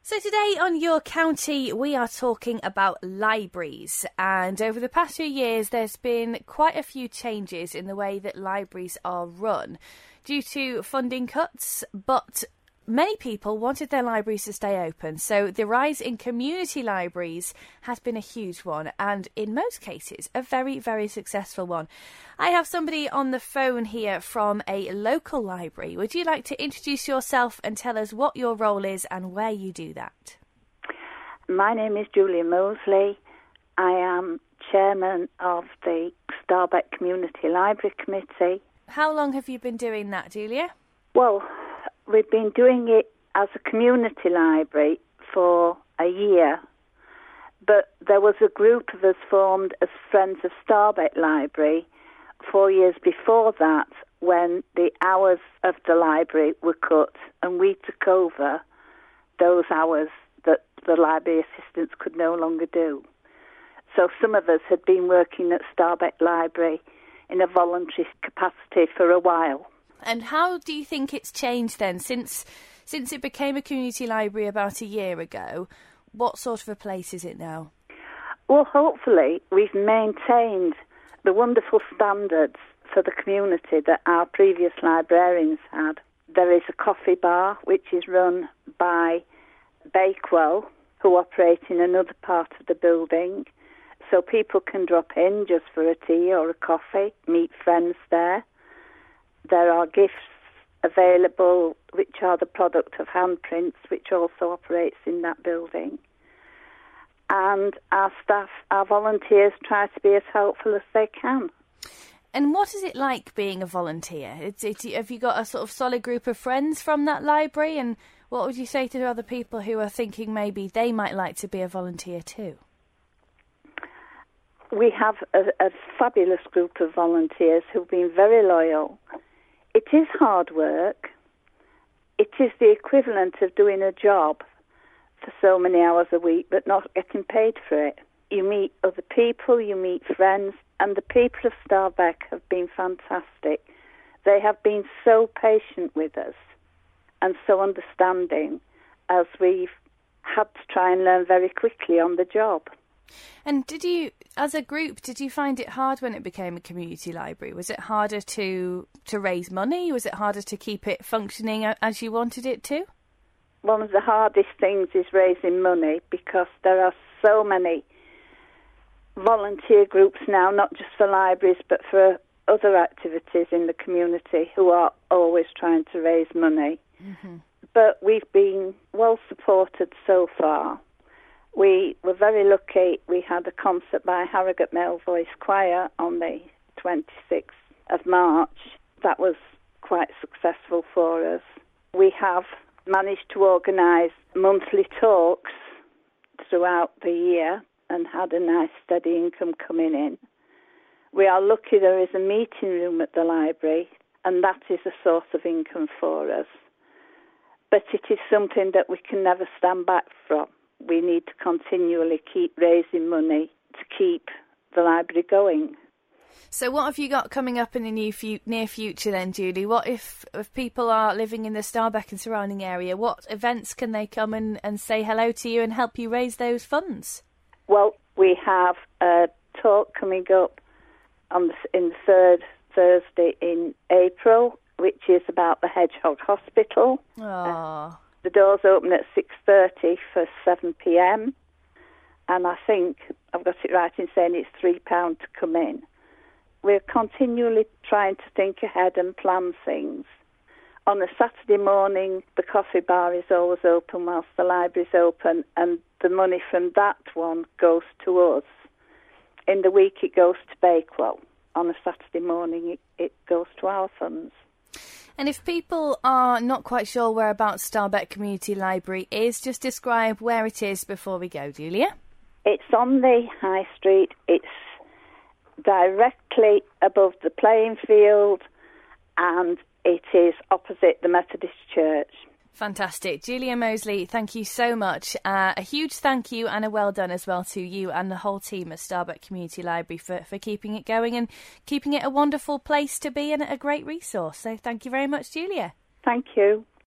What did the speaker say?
So today on Your County, we are talking about libraries. And over the past few years, there's been quite a few changes in the way that libraries are run due to funding cuts, but many people wanted their libraries to stay open. So the rise in community libraries has been a huge one, and in most cases, a very, very successful one. I have somebody on the phone here from a local library. Would you like to introduce yourself and tell us what your role is and where you do that? My name is Julia Mosley. I am chairman of the Starbeck Community Library Committee. How long have you been doing that, Julia? Well, we've been doing it as a community library for a year, but there was a group of us formed as Friends of Starbeck Library 4 years before that, when the hours of the library were cut and we took over those hours that the library assistants could no longer do. So some of us had been working at Starbeck Library in a voluntary capacity for a while. And how do you think it's changed then since it became a community library about a year ago? What sort of a place is it now? Well, hopefully we've maintained the wonderful standards for the community that our previous librarians had. There is a coffee bar which is run by Bakewell, who operate in another part of the building, so people can drop in just for a tea or a coffee, meet friends there. There are gifts available which are the product of handprints, which also operates in that building. And our staff, our volunteers, try to be as helpful as they can. And what is it like being a volunteer? Have you got a sort of solid group of friends from that library? And what would you say to other people who are thinking maybe they might like to be a volunteer too? We have a fabulous group of volunteers who've been very loyal. It is hard work. It is the equivalent of doing a job for so many hours a week but not getting paid for it. You meet other people, you meet friends, and the people of Starbeck have been fantastic. They have been so patient with us and so understanding, as we've had to try and learn very quickly on the job. And did you, as a group, did you find it hard when it became a community library? Was it harder to raise money? Was it harder to keep it functioning as you wanted it to? One of the hardest things is raising money, because there are so many volunteer groups now, not just for libraries but for other activities in the community, who are always trying to raise money. Mm-hmm. But we've been well supported so far. We were very lucky. We had a concert by Harrogate Male Voice Choir on the 26th of March. That was quite successful for us. We have managed to organise monthly talks throughout the year and had a nice steady income coming in. We are lucky there is a meeting room at the library, and that is a source of income for us. But it is something that we can never stand back from. We need to continually keep raising money to keep the library going. So what have you got coming up in the near future then, Julie? What if people are living in the Starbeck and surrounding area, what events can they come and say hello to you and help you raise those funds? Well, we have a talk coming up in the third Thursday in April, which is about the Hedgehog Hospital. The doors open at 6:30 for 7 p.m. and I think I've got it right in saying it's £3 to come in. We're continually trying to think ahead and plan things. On a Saturday morning, the coffee bar is always open whilst the library's open, and the money from that one goes to us. In the week, it goes to Bakewell. On a Saturday morning, it goes to our funds. And if people are not quite sure whereabouts Starbeck Community Library is, just describe where it is before we go, Julia. It's on the High Street. It's directly above the playing field, and it is opposite the Methodist Church. Fantastic. Julia Mosley, thank you so much. A huge thank you and a well done as well to you and the whole team at Starbeck Community Library for keeping it going and keeping it a wonderful place to be and a great resource. So thank you very much, Julia. Thank you.